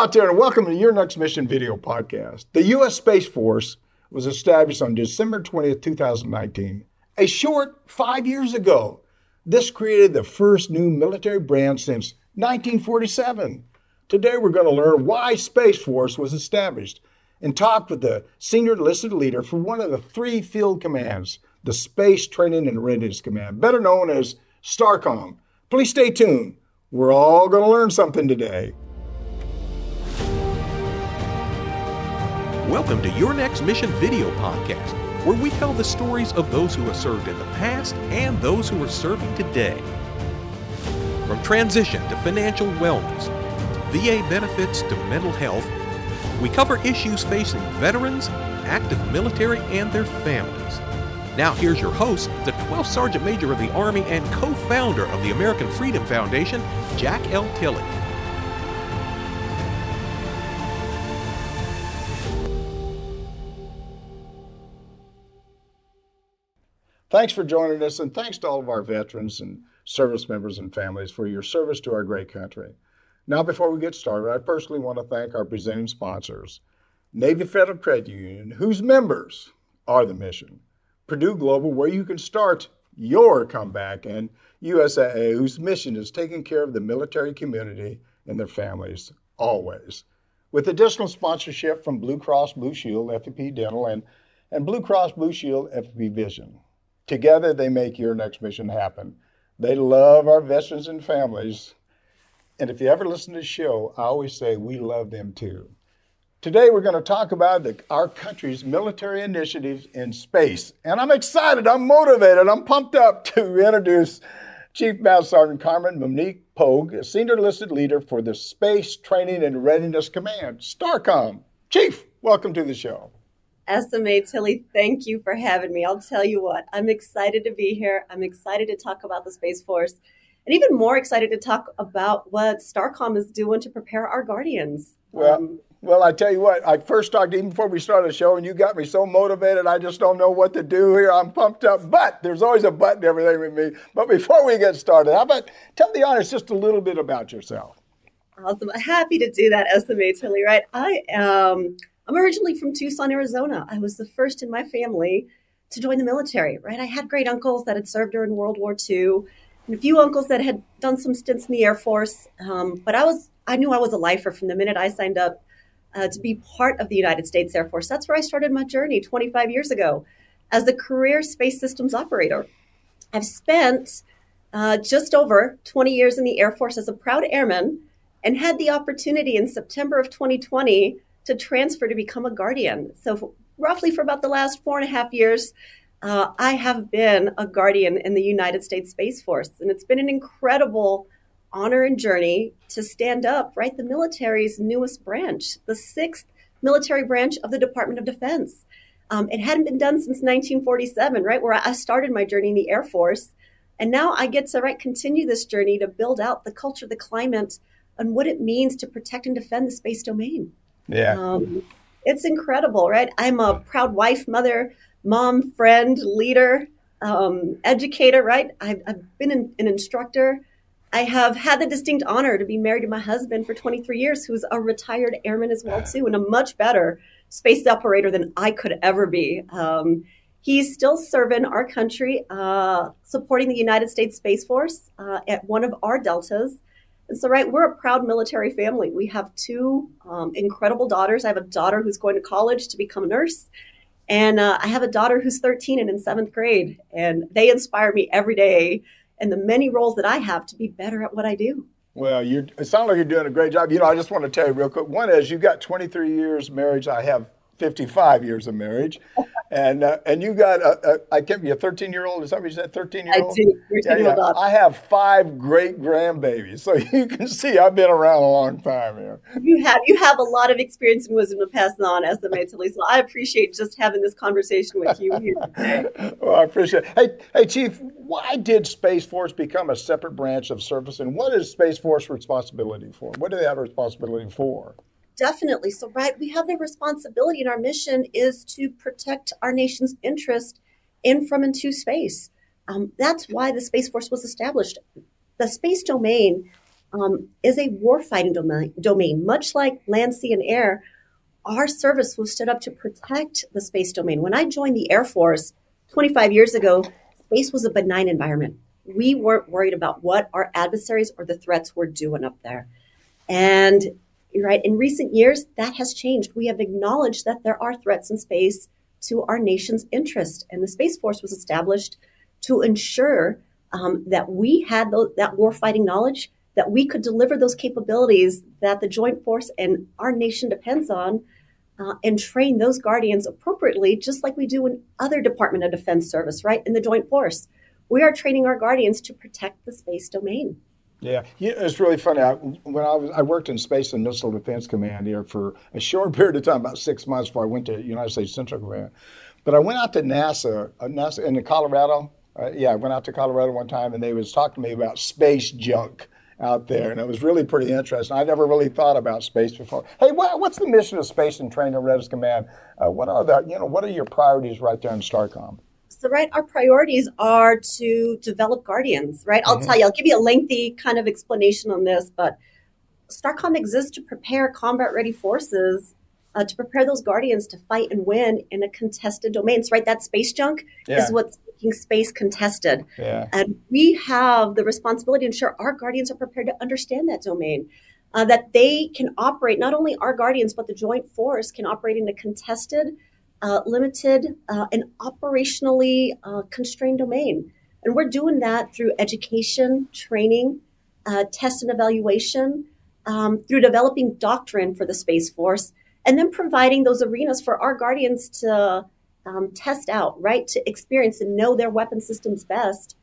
out there, and welcome to Your Next Mission video podcast. The U.S. Space Force was established on December 20th, 2019, a short 5 years ago. This created the first new military branch since 1947. Today, we're going to learn why Space Force was established and talk with the senior enlisted leader for one of the three field commands, the Space Training and Readiness Command, better known as STARCOM. Please stay tuned. We're all going to learn something today. Welcome to Your Next Mission video podcast, where we tell the stories of those who have served in the past and those who are serving today. From transition to financial wellness, VA benefits to mental health, we cover issues facing veterans, active military, and their families. Now here's your host, the 12th Sergeant Major of the Army and co-founder of the American Freedom Foundation, Jack L. Tilley. Thanks for joining us, and thanks to all of our veterans and service members and families for your service to our great country. Now, before we get started, I personally want to thank our presenting sponsors, Navy Federal Credit Union, whose members are the mission, Purdue Global, where you can start your comeback, and USAA, whose mission is taking care of the military community and their families always. With additional sponsorship from Blue Cross Blue Shield, FEP Dental, and Blue Cross Blue Shield, FEP Vision. Together, they make Your Next Mission happen. They love our veterans and families. And if you ever listen to the show, I always say we love them too. Today, we're going to talk about our country's military initiatives in space. And I'm excited, I'm motivated, I'm pumped up to introduce Chief Master Sergeant Carmen Monique Pogue, a senior enlisted leader for the Space Training and Readiness Command, STARCOM. Chief, welcome to the show. SMA Tilley, thank you for having me. I'll tell you what, I'm excited to be here. I'm excited to talk about the Space Force, and even more excited to talk about what STARCOM is doing to prepare our Guardians. Well, I tell you what, I first talked even before we started the show, and you got me so motivated, I just don't know what to do here. I'm pumped up, but there's always a but and everything with me. But before we get started, how about tell the audience just a little bit about yourself? Awesome. Happy to do that, SMA Tilley, right? I'm originally from Tucson, Arizona. I was the first in my family to join the military, right? I had great uncles that had served during World War II and a few uncles that had done some stints in the Air Force. But I knew I was a lifer from the minute I signed up to be part of the United States Air Force. That's where I started my journey 25 years ago as the career space systems operator. I've spent just over 20 years in the Air Force as a proud airman and had the opportunity in September of 2020 to transfer to become a Guardian. So roughly for about the last 4.5 years, I have been a Guardian in the United States Space Force. And it's been an incredible honor and journey to stand up, right, the military's newest branch, the 6th military branch of the Department of Defense. It hadn't been done since 1947, right, where I started my journey in the Air Force. And now I get to continue this journey to build out the culture, the climate, and what it means to protect and defend the space domain. Yeah. It's incredible, right? I'm a proud wife, mother, mom, friend, leader, educator, right? I've been an instructor. I have had the distinct honor to be married to my husband for 23 years, who's a retired airman as well, too, and a much better space operator than I could ever be. He's still serving our country, supporting the United States Space Force at one of our deltas. And so, right, we're a proud military family. We have two incredible daughters. I have a daughter who's going to college to become a nurse. And I have a daughter who's 13 and in 7th grade. And they inspire me every day in the many roles that I have to be better at what I do. Well, it sounds like you're doing a great job. I just want to tell you real quick. One is you've got 23 years marriage. I have 55 years of marriage. And you got, I can't be a 13-year-old. Is that what you said, 13-year-old? I do. 13-year-old daughter. I have 5 great grandbabies. So you can see I've been around a long time here. You have a lot of experience and wisdom to pass on, SMA Tilley. So I appreciate just having this conversation with you here today. Well, I appreciate it. Hey, Chief, why did Space Force become a separate branch of service? And what is Space Force responsibility for? What do they have responsibility for? Definitely. So, right, we have the responsibility, and our mission is to protect our nation's interest in, from, and to space. That's why the Space Force was established. The space domain is a warfighting domain. Much like land, sea, and air, our service was stood up to protect the space domain. When I joined the Air Force 25 years ago, space was a benign environment. We weren't worried about what our adversaries or the threats were doing up there. And right, in recent years, that has changed. We have acknowledged that there are threats in space to our nation's interest. And the Space Force was established to ensure that we had that warfighting knowledge, that we could deliver those capabilities that the Joint Force and our nation depends on, and train those guardians appropriately, just like we do in other Department of Defense service, right, in the Joint Force. We are training our guardians to protect the space domain. Yeah, it's really funny. I worked in Space and Missile Defense Command here for a short period of time, about 6 months before I went to United States Central Command. But I went out to NASA in Colorado. I went out to Colorado one time, and they was talking to me about space junk out there, and it was really pretty interesting. I never really thought about space before. Hey, what's the mission of Space and Training Readiness Command? What are your priorities right there in STARCOM? So, right, our priorities are to develop guardians, right? I'll tell you, I'll give you a lengthy kind of explanation on this, but STARCOM exists to prepare combat-ready forces, to prepare those guardians to fight and win in a contested domain. So, right, that space junk is what's making space contested. Yeah. And we have the responsibility to ensure our guardians are prepared to understand that domain, that they can operate, not only our guardians, but the Joint Force can operate in a contested, limited, and operationally constrained domain. And we're doing that through education, training, test and evaluation, through developing doctrine for the Space Force, and then providing those arenas for our guardians to test out, right, to experience and know their weapon systems best,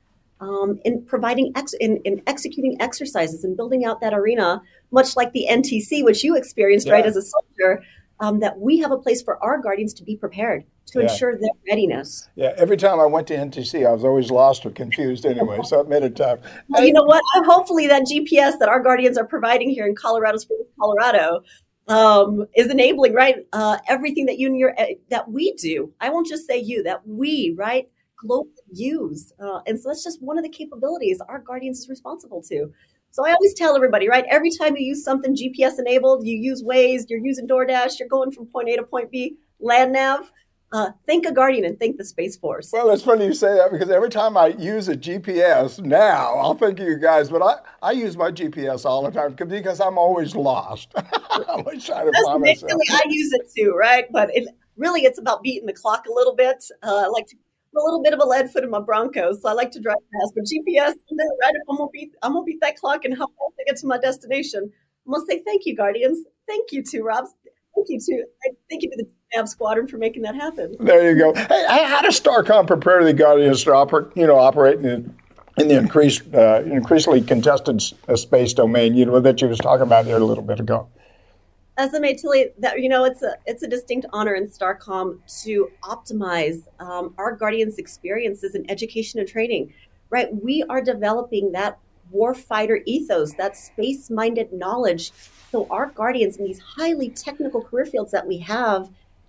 in providing in executing exercises and building out that arena, much like the NTC, which you experienced, right, as a soldier, that we have a place for our guardians to be prepared to ensure their readiness. Yeah, every time I went to NTC, I was always lost or confused anyway, so it made it tough. Well, you know what? Hopefully that GPS that our guardians are providing here in Colorado Springs, Colorado, is enabling, right, everything that that we do. I won't just say you, that we, right, globally use. And so that's just one of the capabilities our guardians is responsible to. So I always tell everybody, right, every time you use something GPS enabled, you use Waze, you're using DoorDash, you're going from point A to point B, land nav, think a guardian and think the Space Force. Well, it's funny you say that, because every time I use a GPS now, I'll think of you guys, but I use my GPS all the time because I'm always lost. I'm always trying to find myself. I use it too, right? But it's about beating the clock a little bit. I like to put a little bit of a lead foot in my Broncos, so I like to drive fast. But GPS, right, I'm gonna beat that clock and how fast I get to my destination. I'm gonna say thank you, guardians. Thank you to Rob. Thank you to the NAV Squadron for making that happen. There you go. Hey, how does STARCOM prepare the guardians to operate in the increasingly contested space domain? That you was talking about there a little bit ago. As I made Tilly, that it's a distinct honor in STARCOM to optimize our guardians' experiences in education and training. Right, we are developing that warfighter ethos, that space-minded knowledge. So our guardians in these highly technical career fields that we have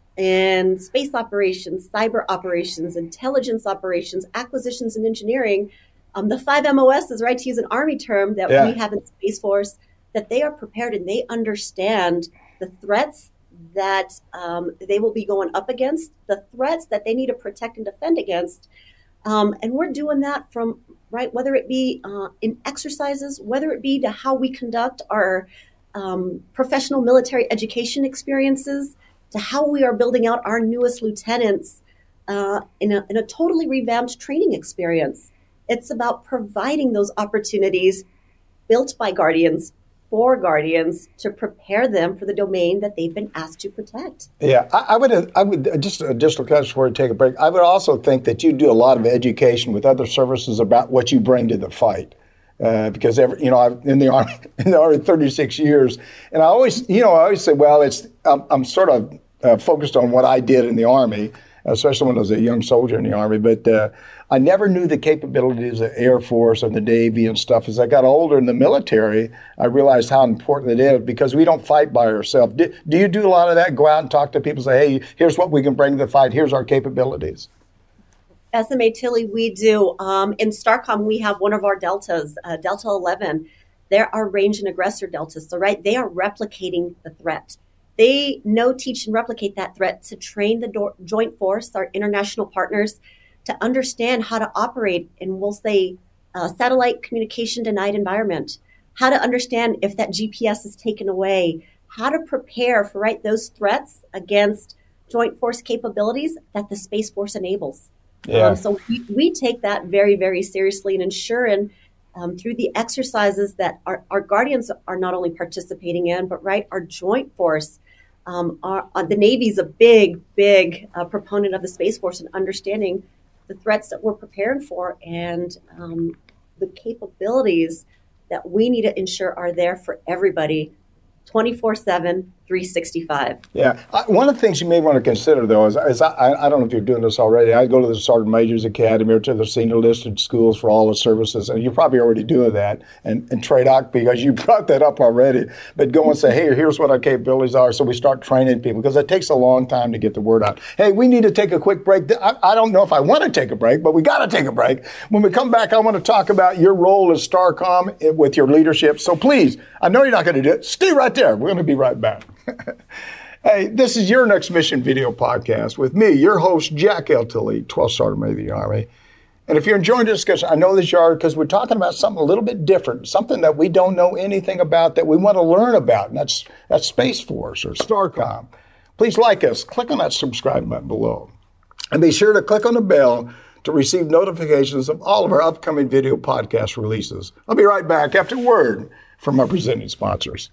in space operations, cyber operations, intelligence operations, acquisitions and engineering, the 5 MOSs, right, to use an Army term that we have in the Space Force, that they are prepared and they understand the threats that they will be going up against, the threats that they need to protect and defend against. And we're doing that from, right, whether it be in exercises, whether it be to how we conduct our professional military education experiences, to how we are building out our newest lieutenants in a totally revamped training experience. It's about providing those opportunities built by guardians for guardians to prepare them for the domain that they've been asked to protect. Yeah, I would just additional question before we take a break. I would also think that you do a lot of education with other services about what you bring to the fight. Because I've in the Army 36 years, and I always say, well, I'm sort of focused on what I did in the Army, especially when I was a young soldier in the Army. But I never knew the capabilities of the Air Force and the Navy and stuff. As I got older in the military, I realized how important it is, because we don't fight by ourselves. Do you do a lot of that? Go out and talk to people, say, hey, here's what we can bring to the fight. Here's our capabilities. SMA Tilly, we do. In STARCOM, we have one of our Deltas, Delta 11, there are range and aggressor deltas. So, right, they are replicating the threat. They know, teach, and replicate that threat to train the Joint Force, our international partners, to understand how to operate in, we'll say, satellite communication denied environment, how to understand if that GPS is taken away, how to prepare for, right, those threats against Joint Force capabilities that the Space Force enables. Yeah. So we take that very, very seriously and ensure through the exercises that our Guardians are not only participating in, but right, our Joint Force, the Navy's a big proponent of the Space Force and understanding the threats that we're preparing for and the capabilities that we need to ensure are there for everybody 24/7, 365. Yeah. One of the things you may want to consider, though, is I don't know if you're doing this already. I go to the Sergeant Major's Academy or to the senior listed schools for all the services, and you're probably already doing that. And TRADOC, because you brought that up already, but go and say, hey, here's what our capabilities are. So we start training people, because it takes a long time to get the word out. Hey, we need to take a quick break. I don't know if I want to take a break, but we got to take a break. When we come back, I want to talk about your role as STARCOM with your leadership. So please, I know you're not going to do it. Stay right there. We're going to be right back. Hey, this is Your Next Mission video podcast with me, your host, Jack L. Tilley, 12th Sergeant Major of the Army. And if you're enjoying the discussion, I know that you are, because we're talking about something a little bit different, something that we don't know anything about that we want to learn about, and that's Space Force or STARCOM. Please like us. Click on that subscribe button below. And be sure to click on the bell to receive notifications of all of our upcoming video podcast releases. I'll be right back after word from our presenting sponsors.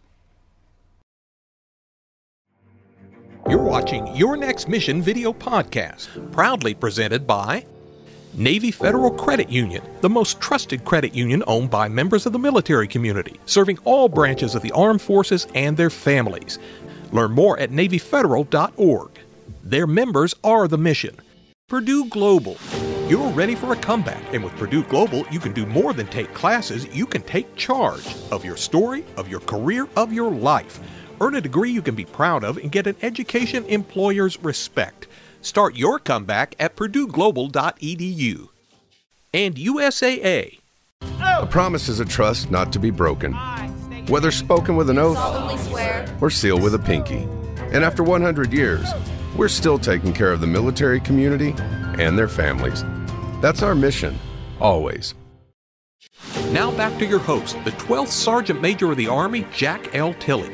You're watching Your Next Mission video podcast, proudly presented by Navy Federal Credit Union, the most trusted credit union owned by members of the military community, serving all branches of the armed forces and their families. Learn more at NavyFederal.org. Their members are the mission. Purdue Global. You're ready for a comeback, and with Purdue Global, you can do more than take classes. You can take charge of your story, of your career, of your life. Earn a degree you can be proud of and get an education employers respect. Start your comeback at PurdueGlobal.edu. And USAA. A promise is a trust not to be broken, whether spoken with an oath or sealed with a pinky. And after 100 years, we're still taking care of the military community and their families. That's our mission, always. Now back to your host, the 12th Sergeant Major of the Army, Jack L. Tilley.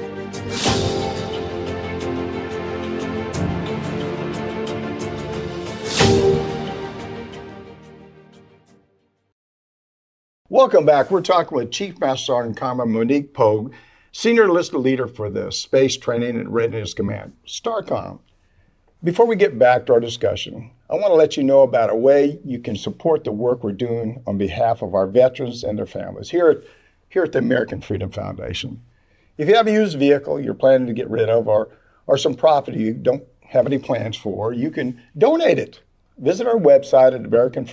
Welcome back. We're talking with Chief Master Sergeant Commodore Monique Pogue, Senior Enlisted Leader for the Space Training and Readiness Command, STARCOM. Before we get back to our discussion, I want to let you know about a way you can support the work we're doing on behalf of our veterans and their families here at the American Freedom Foundation. If you have a used vehicle you're planning to get rid of or some property you don't have any plans for, you can donate it. Visit our website at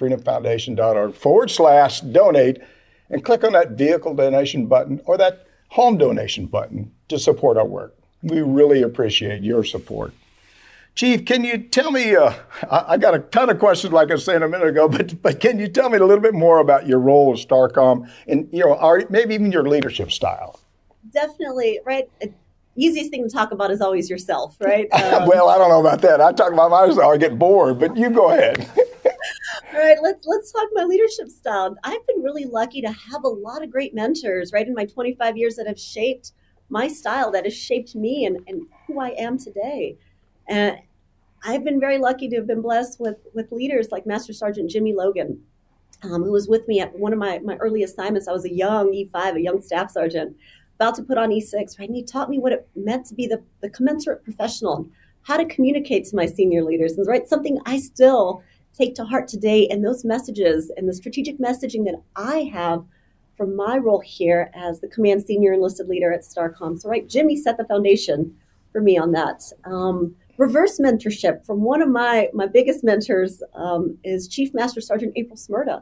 AmericanFreedomFoundation.org/donate and click on that vehicle donation button or that home donation button to support our work. We really appreciate your support. Chief, can you tell me, I got a ton of questions like I was saying a minute ago, but can you tell me a little bit more about your role as STARCOM and maybe even your leadership style? Definitely, right? Easiest thing to talk about is always yourself, right? Well, I don't know about that. I talk about myself, I get bored, but you go ahead. All right, let's talk my leadership style. I've been really lucky to have a lot of great mentors, right, in my 25 years that have shaped my style, that has shaped me and who I am today. And I've been very lucky to have been blessed with leaders like Master Sergeant Jimmy Logan, who was with me at one of my early assignments. I was a young E5, a young staff sergeant, about to put on E6, right? And he taught me what it meant to be the commensurate professional, how to communicate to my senior leaders, and right, something I still take to heart today. And those messages and the strategic messaging that I have from my role here as the command senior enlisted leader at STARCOM. So, right, Jimmy set the foundation for me on that. Reverse mentorship from one of my biggest mentors is Chief Master Sergeant April Smyrda.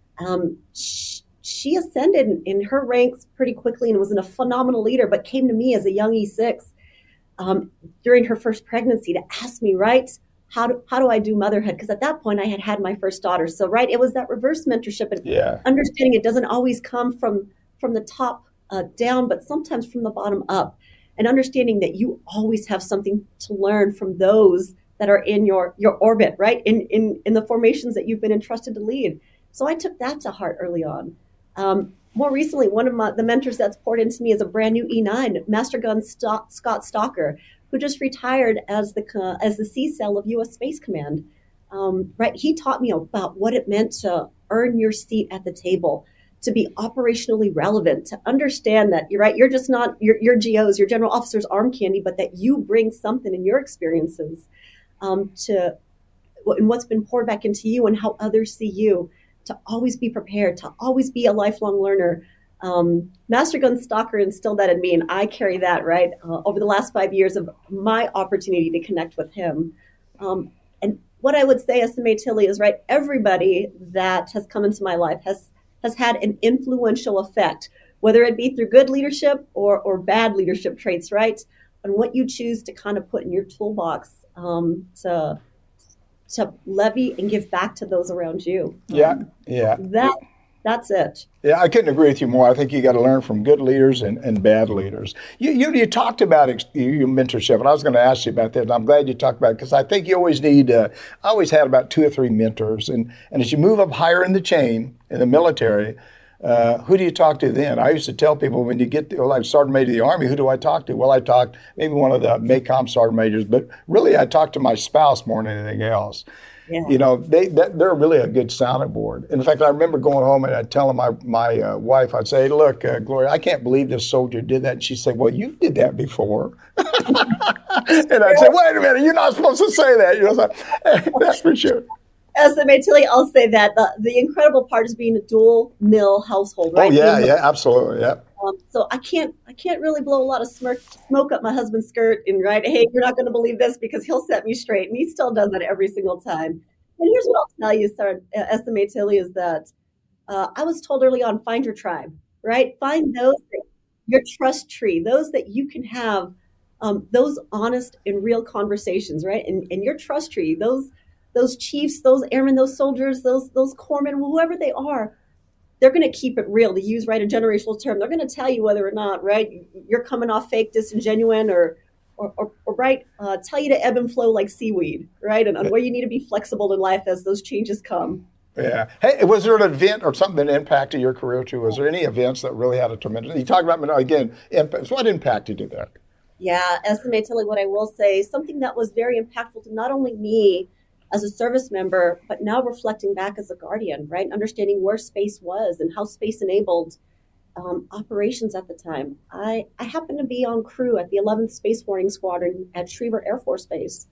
She ascended in her ranks pretty quickly and was a phenomenal leader, but came to me as a young E6 during her first pregnancy to ask me, right, how do I do motherhood? Because at that point I had my first daughter. So, right, it was that reverse mentorship and understanding it doesn't always come from from the top down, but sometimes from the bottom up, and understanding that you always have something to learn from those that are in your orbit, right? In the formations that you've been entrusted to lead. So I took that to heart early on. More recently, one of the mentors that's poured into me is a brand new E9, Master Gun Scott Stalker, who just retired as the C-Cell of U.S. Space Command. Right, he taught me about what it meant to earn your seat at the table, to be operationally relevant, to understand that you're just not your GOs, your general officer's arm candy, but that you bring something in your experiences to and what's been poured back into you and how others see you, to always be prepared, to always be a lifelong learner. Master Gun Stalker instilled that in me, and I carry that, right, over the last 5 years of my opportunity to connect with him. And what I would say, SMA Tilly, is, right, everybody that has come into my life has had an influential effect, whether it be through good leadership or bad leadership traits, right, and what you choose to kind of put in your toolbox to levy and give back to those around you. Yeah. That's it. Yeah, I couldn't agree with you more. I think you got to learn from good leaders and bad leaders. You talked about your mentorship, and I was going to ask you about that, and I'm glad you talked about it, because I think you always need, I always had about 2 or 3 mentors, and as you move up higher in the chain in the military, who do you talk to then? I used to tell people, when you get like Sergeant Major of the Army, who do I talk to? Well, I talked maybe one of the MACOM Sergeant Majors, but really I talked to my spouse more than anything else. Yeah. You know, they're really a good sounding board. In fact, I remember going home and I'd tell my wife, I'd say, look, Gloria, I can't believe this soldier did that. And she'd say, well, you did that before. And I'd say, wait a minute, you're not supposed to say that. You know, so, that's for sure. SMA Tilly, I'll say that the incredible part is being a dual mill household, right? Oh, yeah, absolutely, yeah. So I can't really blow a lot of smoke up my husband's skirt and, right, hey, you're not going to believe this, because he'll set me straight, and he still does that every single time. And here's what I'll tell you, SMA Tilly, is that I was told early on, find your tribe, right? Find those, your trust tree, those that you can have those honest and real conversations, right? And your trust tree, those chiefs, those airmen, those soldiers, those corpsmen, whoever they are, they're going to keep it real, to use, right, a generational term. They're going to tell you whether or not, right, you're coming off fake, disingenuine, or right, tell you to ebb and flow like seaweed, right, and where you need to be flexible in life as those changes come. Yeah. Hey, was there an event or something that impacted your career too? Was there any events that really had a tremendous? You talked about, again, what impacted you there? Yeah, SMA Tilly, what I will say, something that was very impactful to not only me as a service member, but now reflecting back as a guardian, right? Understanding where space was and how space enabled operations at the time. I happened to be on crew at the 11th Space Warning Squadron at Schriever Air Force Base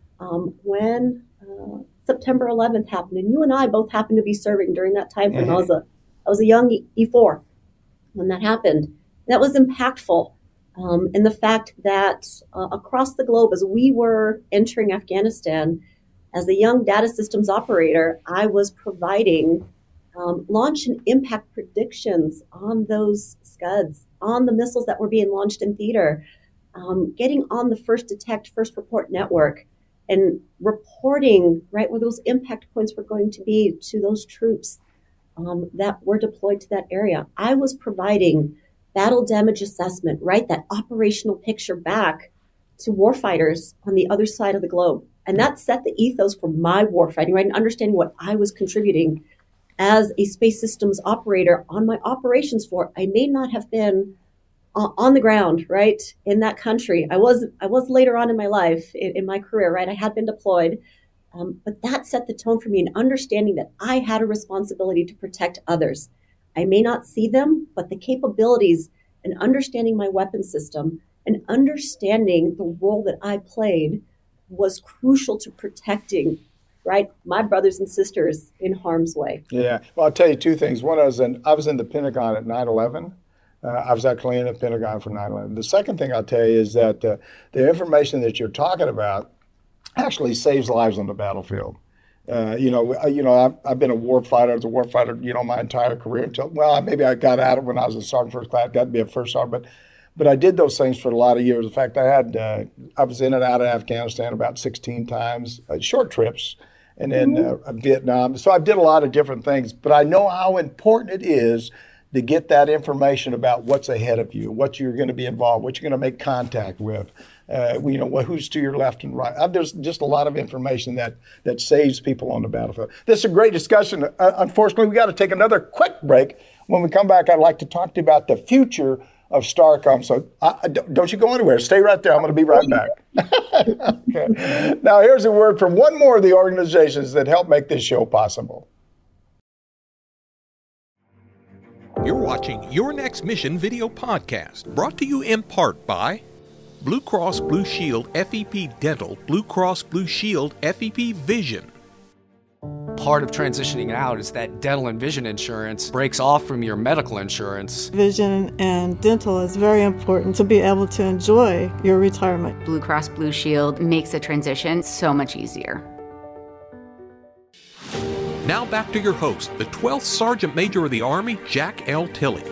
when September 11th happened. And you and I both happened to be serving during that time frame. Mm-hmm. I was a young E4 when that happened. That was impactful. And the fact that across the globe, as we were entering Afghanistan, as a young data systems operator, I was providing launch and impact predictions on those Scuds, on the missiles that were being launched in theater, getting on the first detect, first report network, and reporting, right, where those impact points were going to be to those troops that were deployed to that area. I was providing battle damage assessment, right, that operational picture back to warfighters on the other side of the globe. And that set the ethos for my warfighting, right? And understanding what I was contributing as a space systems operator on my operations floor. I may not have been on the ground, right, in that country. I was later on in my life, in my career, right? I had been deployed. But that set the tone for me, in understanding that I had a responsibility to protect others. I may not see them, but the capabilities and understanding my weapon system and understanding the role that I played was crucial to protecting, right, my brothers and sisters in harm's way. Yeah. Well, I'll tell you 2 things. One, I was in the Pentagon at 9/11. I was actually in the Pentagon for 9/11. The second thing I'll tell you is that the information that you're talking about actually saves lives on the battlefield. I've been a war fighter. I was a war fighter, my entire career until, maybe I got out of it when I was a sergeant first class, got to be a first sergeant, but I did those things for a lot of years. In fact, I was in and out of Afghanistan about 16 times, short trips, and then Vietnam. So I did a lot of different things, but I know how important it is to get that information about what's ahead of you, what you're going to be involved, what you're going to make contact with, who's to your left and right. There's just a lot of information that saves people on the battlefield. This is a great discussion. Unfortunately, we got to take another quick break. When we come back, I'd like to talk to you about the future of Starcom. So don't you go anywhere. Stay right there. I'm going to be right back. Okay. Now, here's a word from one more of the organizations that help make this show possible. You're watching Your Next Mission video podcast, brought to you in part by Blue Cross Blue Shield FEP Dental, Blue Cross Blue Shield FEP Vision. Part of transitioning out is that dental and vision insurance breaks off from your medical insurance. Vision and dental is very important to be able to enjoy your retirement. Blue Cross Blue Shield makes the transition so much easier. Now back to your host, the 12th Sergeant Major of the Army, Jack L. Tilley.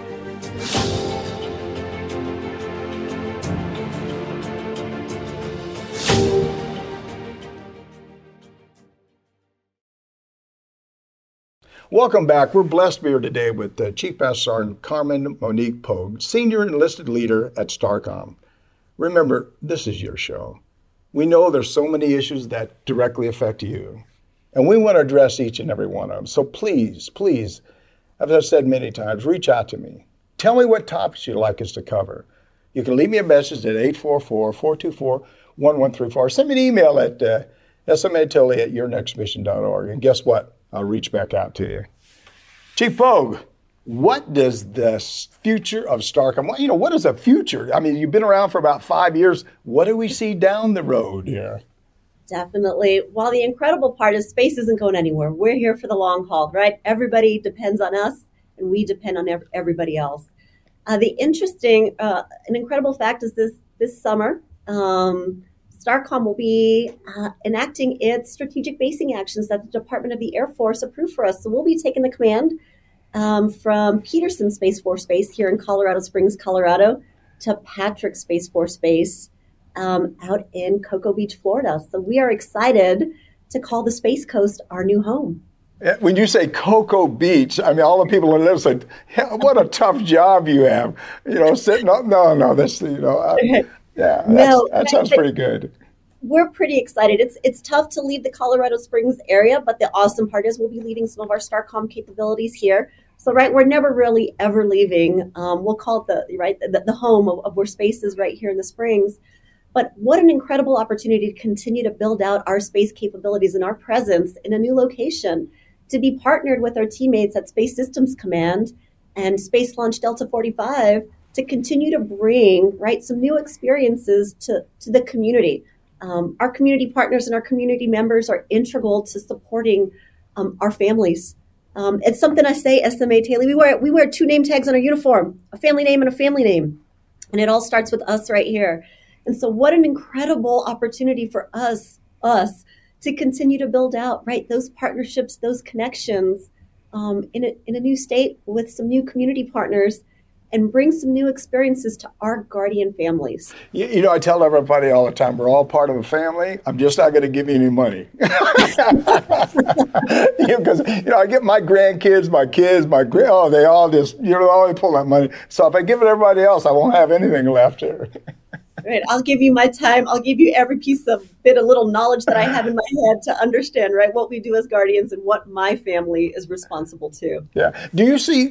Welcome back. We're blessed to be here today with Chief Master Sergeant Carmen Monique Pogue, Senior Enlisted Leader at Starcom. Remember, this is your show. We know there's so many issues that directly affect you, and we want to address each and every one of them. So please, as I've said many times, reach out to me. Tell me what topics you'd like us to cover. You can leave me a message at 844-424-1134. Send me an email at smatilley@yournextmission.org. And guess what? I'll reach back out to you. Chief Pogue, what does the future of Starcom, what is the future? I mean, you've been around for about 5 years. What do we see down the road here? Definitely. Well, the incredible part is space isn't going anywhere. We're here for the long haul, right? Everybody depends on us, and we depend on everybody else. The interesting, an incredible fact is this summer, Starcom will be enacting its strategic basing actions that the Department of the Air Force approved for us. So we'll be taking the command from Peterson Space Force Base here in Colorado Springs, Colorado, to Patrick Space Force Base out in Cocoa Beach, Florida. So we are excited to call the Space Coast our new home. When you say Cocoa Beach, I mean, all the people in there said, what a tough job you have. Sitting up, no, that's, that sounds pretty good. We're pretty excited. It's tough to leave the Colorado Springs area, but the awesome part is we'll be leading some of our Starcom capabilities here. So, we're never really ever leaving. We'll call it the home of where space is right here in the Springs. But what an incredible opportunity to continue to build out our space capabilities and our presence in a new location, to be partnered with our teammates at Space Systems Command and Space Launch Delta 45 to continue to bring some new experiences to the community. Our community partners and our community members are integral to supporting our families. It's something I say, SMA Tilley, we wear two name tags on our uniform, a family name and a family name. And it all starts with us right here. And so what an incredible opportunity for us to continue to build out, those partnerships, those connections in a new state with some new community partners, and bring some new experiences to our Guardian families. I tell everybody all the time, we're all part of a family. I'm just not going to give you any money. Because, I get my grandkids, my kids, they all just, they always pull that money. So if I give it to everybody else, I won't have anything left here. Right. I'll give you my time. I'll give you every piece of little knowledge that I have in my head to understand, what we do as Guardians and what my family is responsible to. Yeah. Do you see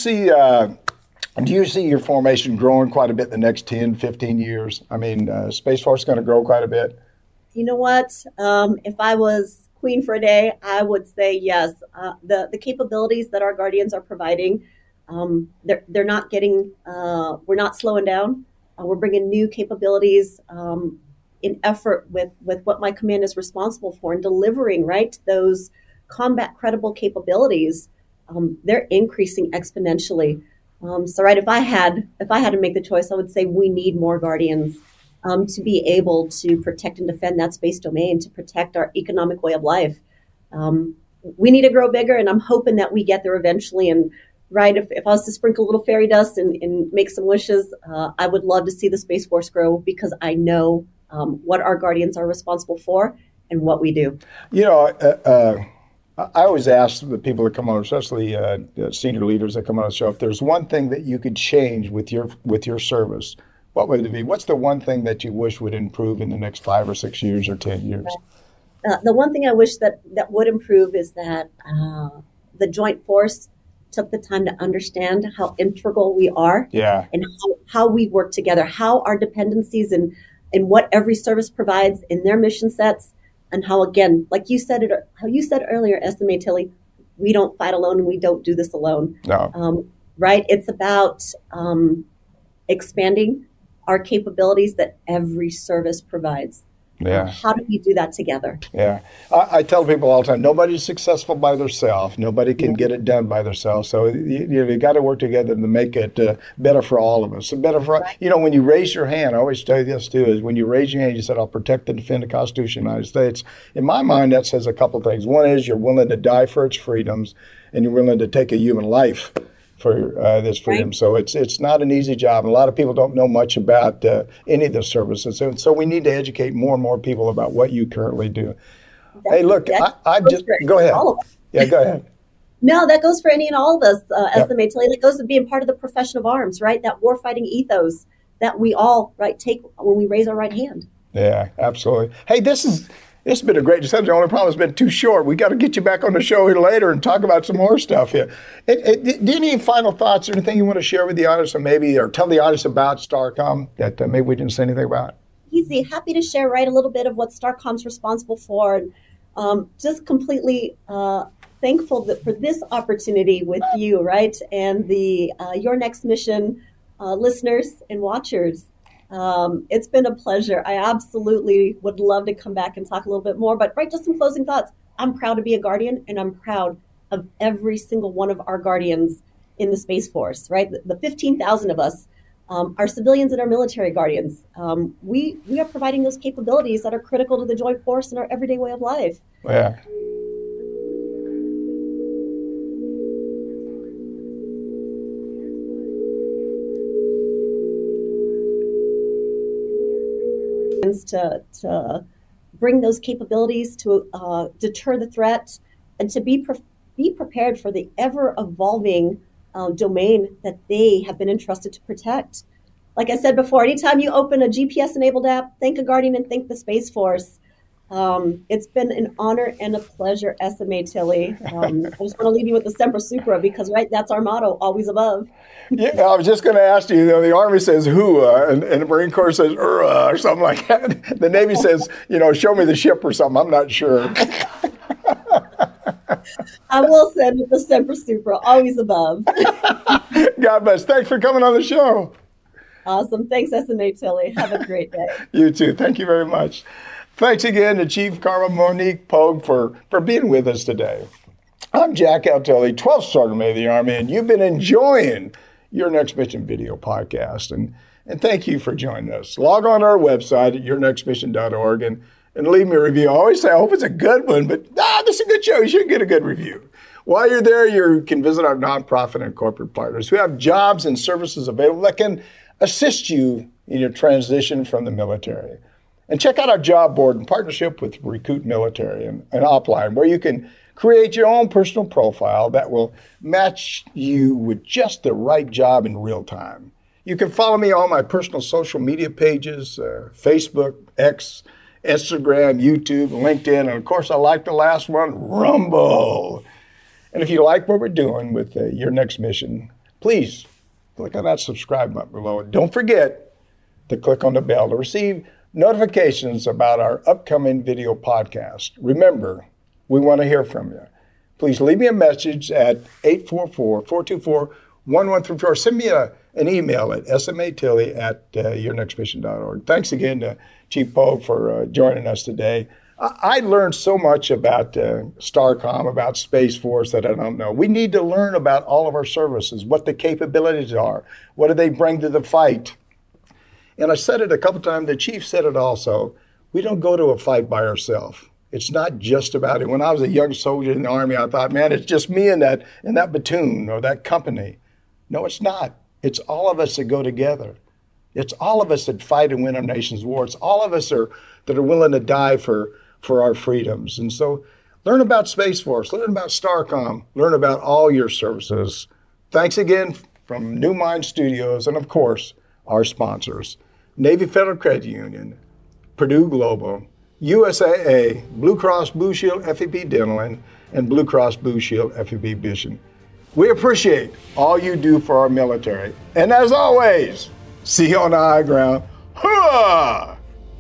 your formation growing quite a bit in the next 10, 15 years? I mean, Space Force is going to grow quite a bit. You know what? If I was queen for a day, I would say yes. The capabilities that our Guardians are providing, they're not getting, we're not slowing down. We're bringing new capabilities in effort with what my command is responsible for, and delivering those combat credible capabilities. They're increasing exponentially. If I had to make the choice, I would say we need more Guardians to be able to protect and defend that space domain, to protect our economic way of life. We need to grow bigger, and I'm hoping that we get there eventually. And if I was to sprinkle a little fairy dust and make some wishes, I would love to see the Space Force grow, because I know what our Guardians are responsible for and what we do. I always ask the people that come on, especially senior leaders that come on the show, if there's one thing that you could change with your service, what would it be? What's the one thing that you wish would improve in the next 5 or 6 years or 10 years? The one thing I wish that would improve is that the Joint Force took the time to understand how integral we are, and how we work together, how our dependencies and what every service provides in their mission sets, and how, again, like you said earlier, SMA Tilly, we don't fight alone and we don't do this alone. No. Right? It's about expanding our capabilities that every service provides. Yeah. How do we do that together? Yeah. I tell people all the time, nobody's successful by themselves. Nobody can get it done by themselves. So you got to work together to make it better for all of us. And better for, when you raise your hand, I always tell you this too, is when you raise your hand, you said, I'll protect and defend the Constitution of the United States. In my mind, that says a couple of things. One is you're willing to die for its freedoms, and you're willing to take a human life for this freedom. Right. So it's not an easy job. And a lot of people don't know much about any of the services. So we need to educate more and more people about what you currently do. Hey, look, I just, go ahead. Yeah, go ahead. No, that goes for any and all of us, SMA Tilly. That goes to being part of the profession of arms, right? That warfighting ethos that we all, take when we raise our right hand. Yeah, absolutely. Hey, it's been a great discussion. The only problem has been too short. We got to get you back on the show here later and talk about some more stuff here. Do you have any final thoughts or anything you want to share with the audience, or tell the audience about STARCOM that maybe we didn't say anything about? Easy. Happy to share a little bit of what STARCOM's responsible for. And just completely thankful for this opportunity with you, right? And the Your Next Mission listeners and watchers. It's been a pleasure. I absolutely would love to come back and talk a little bit more, but just some closing thoughts. I'm proud to be a Guardian, and I'm proud of every single one of our Guardians in the Space Force, right? The 15,000 of us, our civilians and our military Guardians. We are providing those capabilities that are critical to the Joint Force and our everyday way of life. Yeah. To bring those capabilities to deter the threat, and to be prepared for the ever-evolving domain that they have been entrusted to protect. Like I said before, anytime you open a GPS-enabled app, thank a Guardian and thank the Space Force. It's been an honor and a pleasure, SMA Tilly. I just want to leave you with the Semper Supra because, that's our motto, always above. Yeah, I was just going to ask you, the Army says "hua" and the Marine Corps says "ura" or something like that. The Navy says, show me the ship or something. I'm not sure. I will send with the Semper Supra, always above. God bless. Thanks for coming on the show. Awesome. Thanks, SMA Tilly. Have a great day. You too. Thank you very much. Thanks again to Chief Carmen Monique Pogue for being with us today. I'm Jack L. Tilly, 12th Sergeant Major of the Army, and you've been enjoying Your Next Mission video podcast. And thank you for joining us. Log on to our website at yournextmission.org and leave me a review. I always say, I hope it's a good one, but this is a good show. You should get a good review. While you're there, you can visit our nonprofit and corporate partners who have jobs and services available that can assist you in your transition from the military. And check out our job board in partnership with Recruit Military and Upline, where you can create your own personal profile that will match you with just the right job in real time. You can follow me on my personal social media pages, Facebook, X, Instagram, YouTube, LinkedIn, and of course, I like the last one, Rumble. And if you like what we're doing with Your Next Mission, please click on that subscribe button below. And don't forget to click on the bell to receive notifications about our upcoming video podcast. Remember, we want to hear from you. Please leave me a message at 844-424-1134. Send me an email at smatilly@yournextmission.org. Thanks again to Chief Pogue for joining us today. I learned so much about STARCOM, about Space Force that I don't know. We need to learn about all of our services, what the capabilities are, what do they bring to the fight. And I said it a couple times, the Chief said it also, we don't go to a fight by ourselves. It's not just about it. When I was a young soldier in the Army, I thought, man, it's just me and that platoon or that company. No, it's not. It's all of us that go together. It's all of us that fight and win our nation's war. It's all of us that are willing to die for our freedoms. And so Learn about Space Force, learn about STARCOM, learn about all your services. Thanks again from New Mind Studios and, of course, our sponsors, Navy Federal Credit Union, Purdue Global, USAA, Blue Cross Blue Shield FEP Dental, and Blue Cross Blue Shield FEP Vision. We appreciate all you do for our military. And as always, see you on the high ground. Hoorah!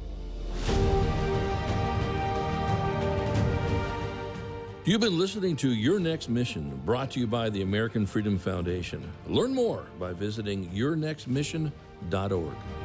You've been listening to Your Next Mission, brought to you by the American Freedom Foundation. Learn more by visiting yournextmission.org.